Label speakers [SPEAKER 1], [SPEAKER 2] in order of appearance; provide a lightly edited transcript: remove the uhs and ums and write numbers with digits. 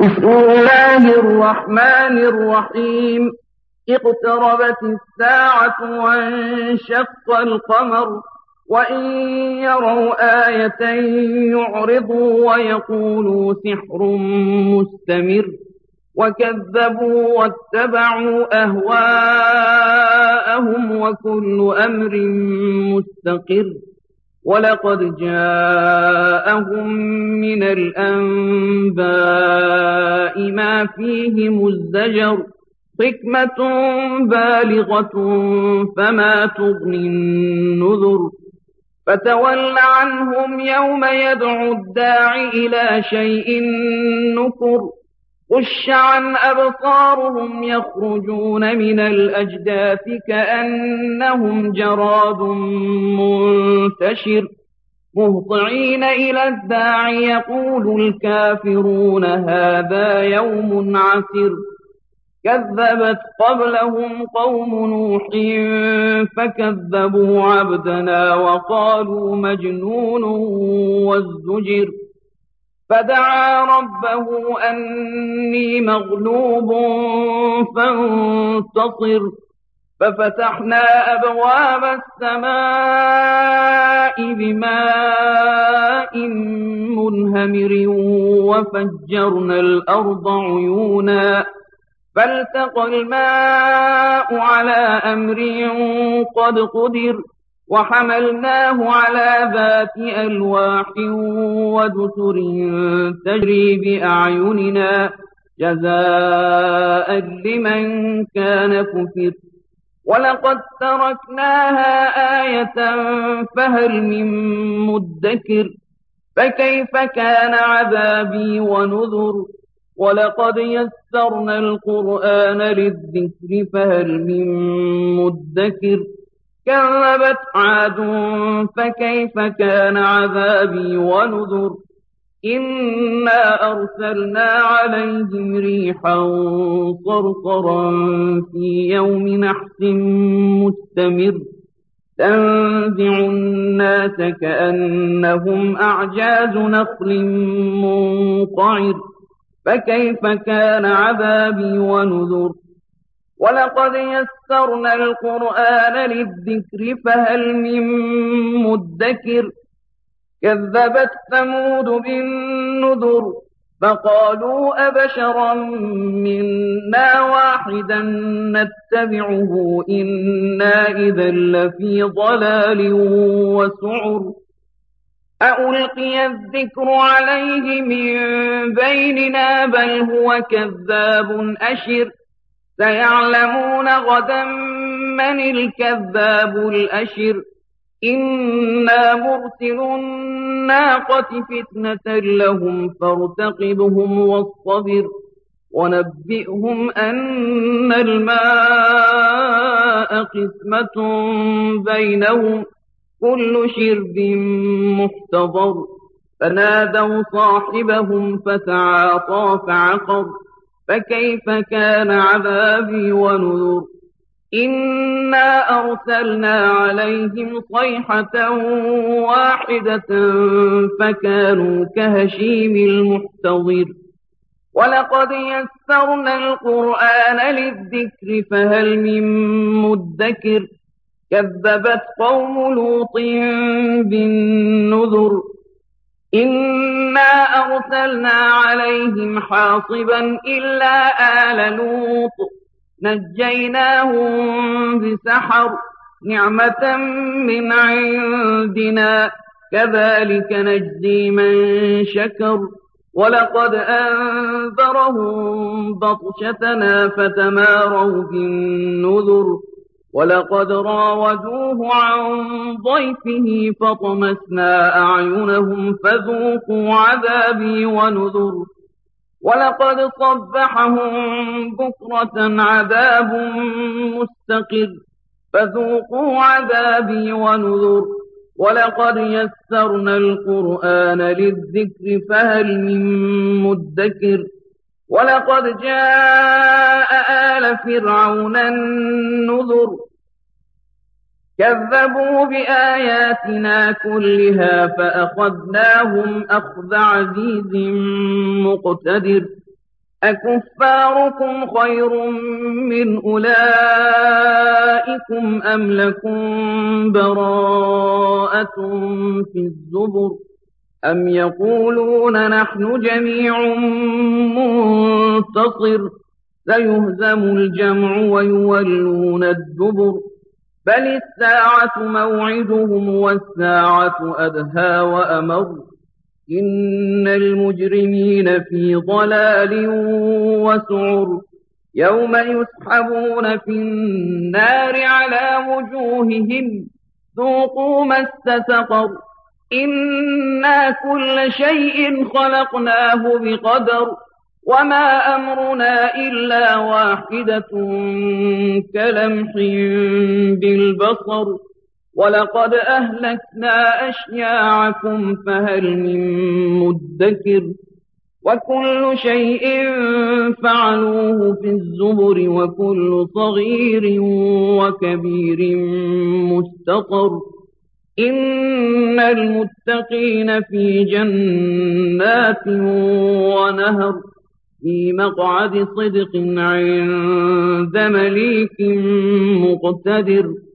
[SPEAKER 1] بسم الله الرحمن الرحيم. اقتربت الساعة وانشق القمر، وإن يروا آية يعرضوا ويقولوا سحر مستمر، وكذبوا واتبعوا أهواءهم وكل أمر مستقر. ولقد جاءهم من الأنباء ما فيه مزدجر، حكمة بالغة فما تغني النذر. فتول عنهم يوم يدعو الداع إلى شيء نكر، خش عن أبصارهم يخرجون من الأجداث كأنهم جراد منتشر، مهطعين إلى الداع يقول الكافرون هذا يوم عسر. كذبت قبلهم قوم نوح فكذبوا عبدنا وقالوا مجنون وازدجر. فدعا ربه أني مغلوب فانتصر، ففتحنا أبواب السماء بماء منهمر وفجرنا الأرض عيونا، فالتقى الماء على أمر قد قدر، وحملناه على ذات ألواح ودسر تجري بأعيننا جزاء لمن كان كفر. ولقد تركناها آية فهل من مدكر، فكيف كان عذابي ونذر. ولقد يسرنا القرآن للذكر فهل من مدكر. كذبت عاد فكيف كان عذابي ونذر. إنا أرسلنا عليهم ريحا صرصرا في يوم نحس مستمر، تنزع الناس كأنهم أعجاز نخل منقعر، فكيف كان عذابي ونذر. ولقد يسرنا القرآن للذكر فهل من مدكر. كذبت ثمود بالنذر، فقالوا أبشرا منا واحدا نتبعه إنا إذا لفي ضلال وسعر. أألقي الذكر عليه من بيننا بل هو كذاب أشر. سيعلمون غدا من الكذاب الأشر. إنا مرسل الناقة فتنة لهم فارتقبهم واصطبر، ونبئهم أن الماء قسمة بينهم كل شرب محتضر. فنادوا صاحبهم فتعاطى فعقر، فكيف كان عذابي ونذر. إنا أرسلنا عليهم صيحة واحدة فكانوا كهشيم المحتضر. ولقد يسرنا القرآن للذكر فهل من مدكر. كذبت قوم لوط بالنذر. إنا أرسلنا عليهم حاصبا إلا آل لوط نجيناهم بسحر، نعمة من عندنا كذلك نجزي من شكر. ولقد أنذرهم بطشتنا فتماروا بالنذر. ولقد راودوه عن ضيفه فطمسنا أعينهم فذوقوا عذابي ونذر. ولقد صبحهم بكرة عذاب مستقر، فذوقوا عذابي ونذر. ولقد يسرنا القرآن للذكر فهل من مدكر. ولقد جاء آل فرعون النذر، كذبوا بآياتنا كلها فأخذناهم أخذ عزيز مقتدر. أكفاركم خير من أولئكم أم لكم براءة في الزبر أم يقولون نحن جميع منتصر سيهزم الجمع ويولون الدبر بل الساعة موعدهم والساعة أدهى وأمر إن المجرمين في ضلال وسعر يوم يسحبون في النار على وجوههم ذوقوا مس سقر إنا كل شيء خلقناه بقدر وما أمرنا إلا واحدة كلمح بالبصر ولقد أهلكنا أشياعكم فهل من مدكر وكل شيء فعلوه في الزبر وكل صغير وكبير مستطر إن المتقين في جنات ونهر في مقعد صدق عند مليك مقتدر